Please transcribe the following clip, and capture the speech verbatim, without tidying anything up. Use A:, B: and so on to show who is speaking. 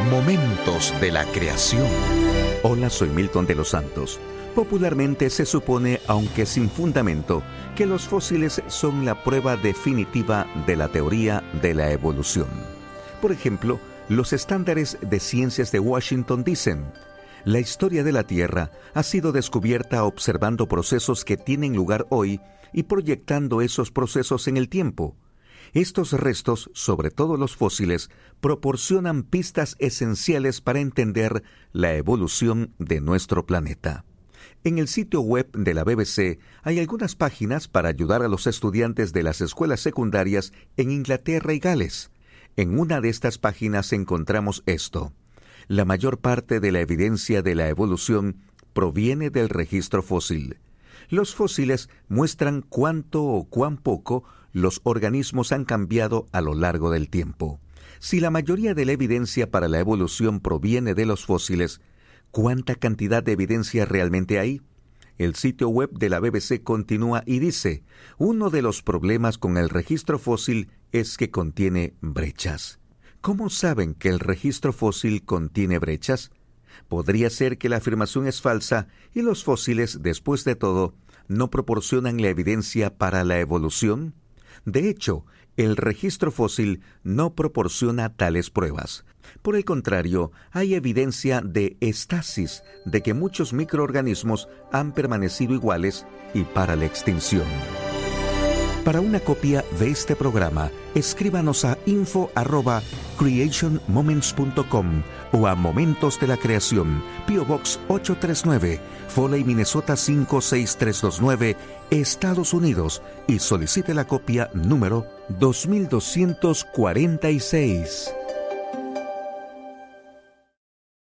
A: Momentos de la creación. Hola, soy Milton de los Santos. Popularmente se supone, aunque sin fundamento, que los fósiles son la prueba definitiva de la teoría de la evolución. Por ejemplo, los estándares de ciencias de Washington dicen: la historia de la Tierra ha sido descubierta observando procesos que tienen lugar hoy y proyectando esos procesos en el tiempo. Estos restos, sobre todo los fósiles, proporcionan pistas esenciales para entender la evolución de nuestro planeta. En el sitio web de la B B C hay algunas páginas para ayudar a los estudiantes de las escuelas secundarias en Inglaterra y Gales. En una de estas páginas encontramos esto: la mayor parte de la evidencia de la evolución proviene del registro fósil. Los fósiles muestran cuánto o cuán poco los organismos han cambiado a lo largo del tiempo. Si la mayoría de la evidencia para la evolución proviene de los fósiles, ¿cuánta cantidad de evidencia realmente hay? El sitio web de la B B C continúa y dice: uno de los problemas con el registro fósil es que contiene brechas. ¿Cómo saben que el registro fósil contiene brechas? Podría ser que la afirmación es falsa y los fósiles, después de todo, no proporcionan la evidencia para la evolución. De hecho, el registro fósil no proporciona tales pruebas. Por el contrario, hay evidencia de estasis, de que muchos microorganismos han permanecido iguales y para la extinción. Para una copia de este programa, escríbanos a info arroba creation moments punto com o a Momentos de la Creación, P O Box ocho tres nueve, Foley, Minnesota cinco seis tres dos nueve, Estados Unidos, y solicite la copia número dos mil doscientos cuarenta y seis.